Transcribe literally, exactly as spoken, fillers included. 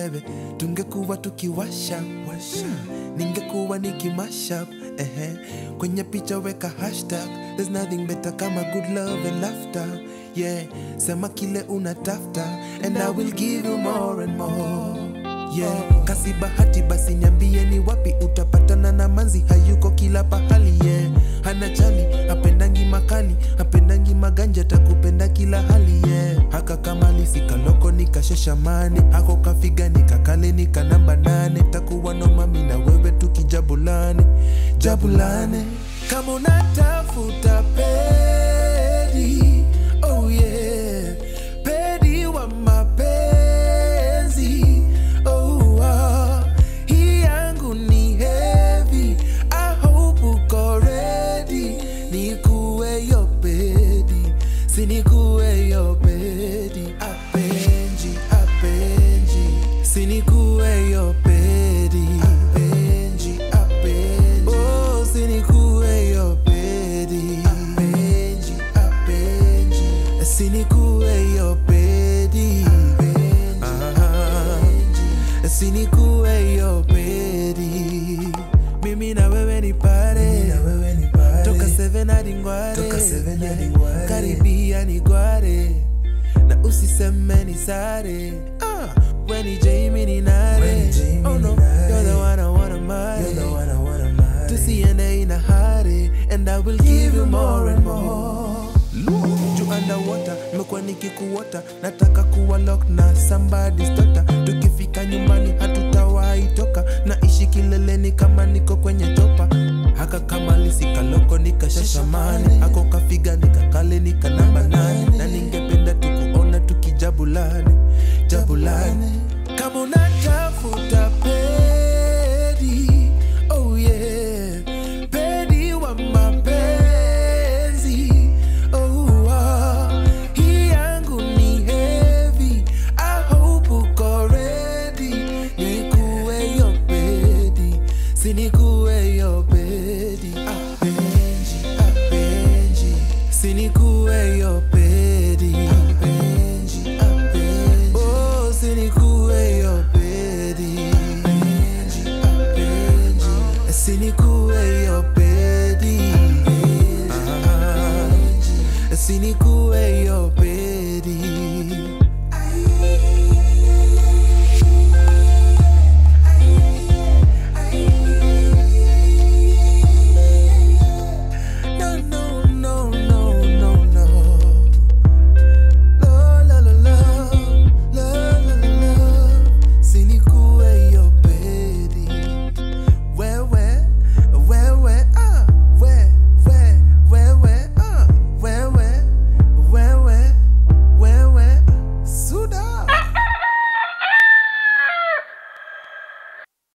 wewe tungekuwa tukiwasha washa, ningekuwa nikimashup ehe, kwenye picha weka hashtag. There's nothing better kama good love and laughter. Yeah, sema kile unatafta and I will give you more and more. Yeah, kasi bahati basi niambie ni wapi utapatana na manzi hayuko kila pahali. Yeah, hana chali, hapendangi makali, hapendangi maganja, takupenda kila hali. Yeah, haka kamali sikaloko nikashesha mane, hako kafiga nikakale nika namba nane, takuwa no mami na wewe tukijabulane jabulane. Kama unatafuta pedi, oh yeah, pedi wa mapenzi, oh ah, hii yangu ni heavy, I hope uko ready, nikuwe yo pedi, sinikuwe yo pedi, apenji, apenji, sinikuwe yo pedi, apenji, apenji, oh sinikuwe yo pedi, apenji, apenji, sinikuwe yo pedi, apenji, sinikuwe yo pedi. Mimi na wewe ni pare, toka seven hadi ngware, karibia ni gware, na usiseme ni sare. Ah, when ni Jamie ni nare, oh no, you're the one I wanna marry, tusiende ina hurry, and I will give you more and more. You underwater, nimekuwa nikikuota, nataka kuwa lock na somebody's daughter. Tukifika nyumbani hatutawahi toka, naishi kileleni kama niko kwenye topa. Haka kama lisika loko nikashashamane, hako kafiga nikakale nika namba nane, na ningependa tukuona tukijabulane jabulane. Kama unatafuta pedi, oh yeah, pedi wa mapenzi, oh ah, hii yangu ni heavy, I hope uko ready, nikuwe yo pedi, sinikuwe yo pedi, apenji, apenji, sinikuwe yo pedi, apenji, apenji, oh sinikuwe yo pedi, apenji, apenji, sinikuwe yo pedi, apenji, sinikuwe